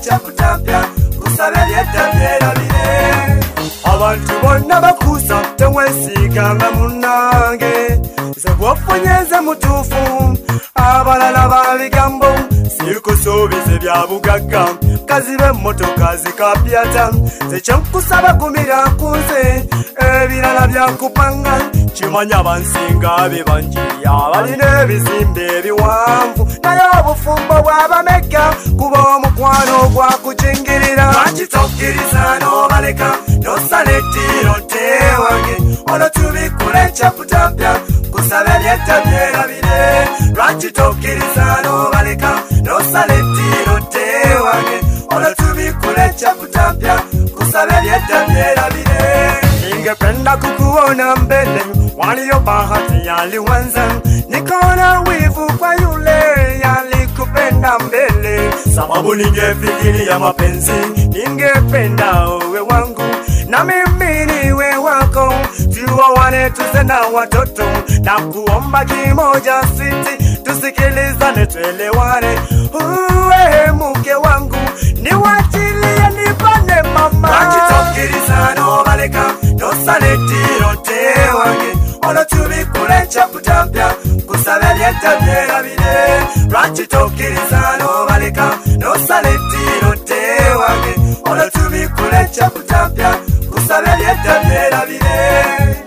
chakutapya kusaba byetabera bire abantu bonna bakusa tewesiga munange zagwafonyeze mutufu abalala babigambo sikusubize bya bugagga kazibe motoka zikapyata zecyankusaba kumira kunze ebirala byakupanga kimanya bansinga bebanjiriya balina ebizimbe ebiwanvu naye obufumbo bwabameka kuba omukwano gwakujingirira bakitokiriza n'obaleka nosaletiro tewange ono tubikule chakutapya kusaba byetabera bire bakitokiriza n'obaleka nosaletiro tewange ono tubikule chakutapya kusaba byetabera bire ningependa kukuona mbele waliyo bahati yaliwanza nikaona wivu kwa yule yalikupenda mbele sababu ningefikiria mapenzi ningependa uwe wangu na mimi niwe wako tuoane tuze na watoto na kuomba kimoja siti tusikilizane tuelewane uwe mke wangu niwachilie nipane mama wakitokiriza n'obaleka nosaletiro tewange ono tubikule chakutapya kusaba byetabera bire wakitokiriza n'obaleka nosaletiro tewange ono tubikule chakutapya kusaba byetabera bire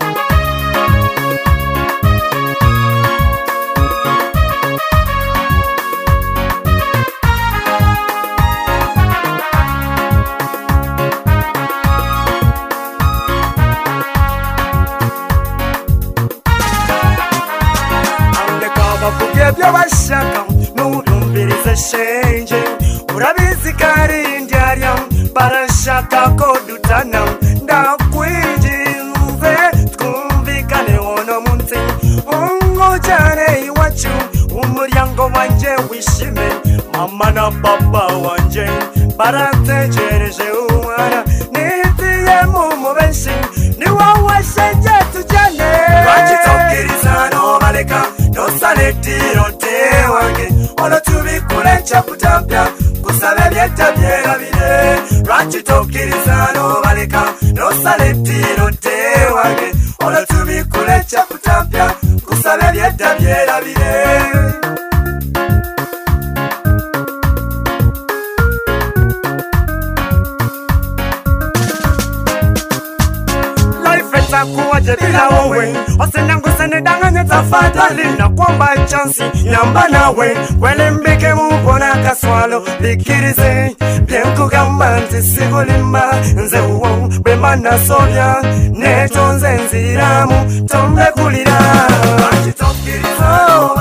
byabashaka n'urumbiriza shenje urabizi kari ndiarya barashaka ko dutana ndakwinginze twumvikane ono munsi ungojane iwacu umuryango wanje wishime mama na papa wanje barategereje umwana nitiye mu benshi ni wowe shenje tujane bakitokiriza n'obaleka nosaletiro tewange ono tubikule chakutapya kusaba byetabera bire bakitokiriza n'obaleka nosaletiro tewange ono tubikule chakutapya kusaba byetabera bire kuwaje bila wewe osenangusane danganya tafadhali na kwamba chansi nyamba nawe kwele mbike mupona kaswalo bikirize byenkugamba nti sigulimba nze uwo bwemana sobya netonze nziramu tombe kulira bakitokiriza